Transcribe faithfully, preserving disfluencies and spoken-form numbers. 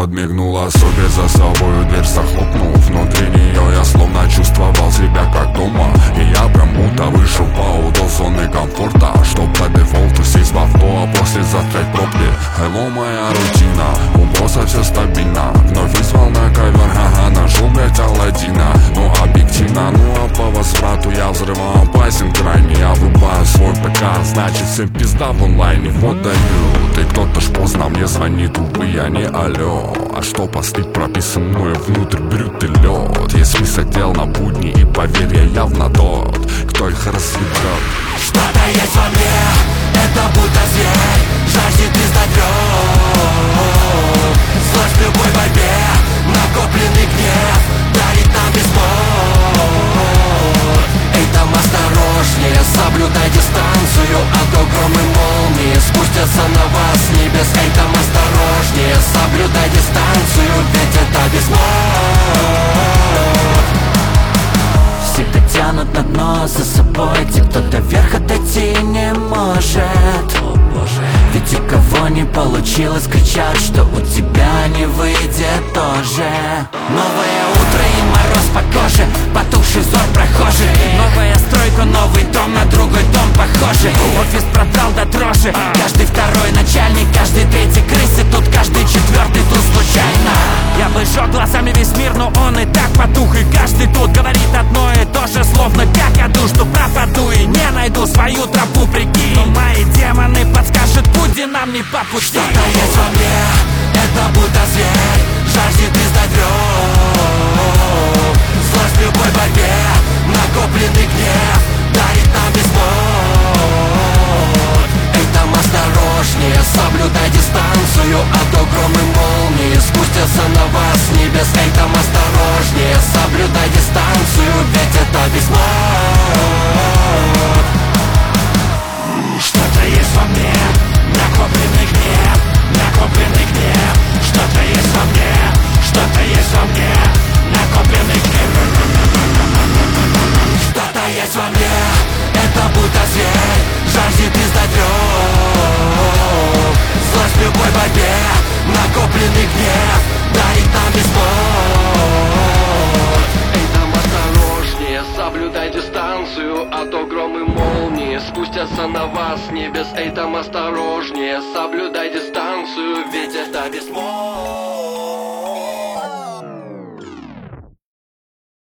подмигнула Собе, за собою дверь захлопнув. Внутри нее я словно чувствовал себя как дома. И я прям будто вышел по до зоны комфорта, чтоб по дефолту сесть в авто, а после застрять пробки. Hello, моя рутина, у босса все стабильно. Вновь вызвал на ковер, ага, нашел, блять, Аладдина. Ну объективно, ну а по возврату я взрываю пассинг крайне. Я врубаю свой ПК, значит всем пизда в онлайне. Вот дают, и кто-то ж поздно мне звонит, увы, я не алло. А что постыд прописан мною внутрь брют и лед. Есть список дел на будни, и поверь, я явно тот, кто их разведет. Что-то есть во мне, это будто зверь, жаждет издать рёв. Злость в любой борьбе, накопленный гнев дарит нам беспот. Эй, там осторожнее, соблюдай дистанцию, а то гром и молнии спустятся на вас с небес. Эй, там осторожнее, соблюдай дистанцию, ведь это беспот. Всегда тянут на дно за собой те, кто до верха дойти не может. Ведь у кого не получилось, кричат, что у тебя не выйдет тоже. Новое утро и мороз по коже, потухший взор прохожий. Новая стройка, новый дом на другой дом похожий. Офис продал до дрожи, каждый второй начальник, каждый третий крысы, тут каждый четвертый тут случайно. Я бы сжег глазами весь мир, но он и так потух. И каждый тут говорит одно и то же, словно как я душ, что пропаду и не найду свою тропу, прикинь. Но мои демоны подскажут, путь нам не по пути. Что-то есть во мне, это будто зверь, жаждет издать рёв. Злость в любой борьбе, накопленный гнев дарит нам беспот. Эй, там осторожнее, соблюдай дистанцию, а то гром и молнии спустятся на вас с небес. Эй, там осторожнее, соблюдай дистанцию, ведь это беспот. Что-то есть во мне, накопленный гнев, накопленный гнев. Что-то есть во мне, что-то есть во мне, накопленный гнев. Что-то есть во мне, это будто зверь, жаждет издать рёв. Злость в любой борьбе, накопленный гнев дарит нам беспот. Эй, там осторожнее, соблюдай дистанцию, а то гром и молнии спустятся на вас с небес. Эй, там осторожнее, соблюдай дистанцию, ведь это беспот.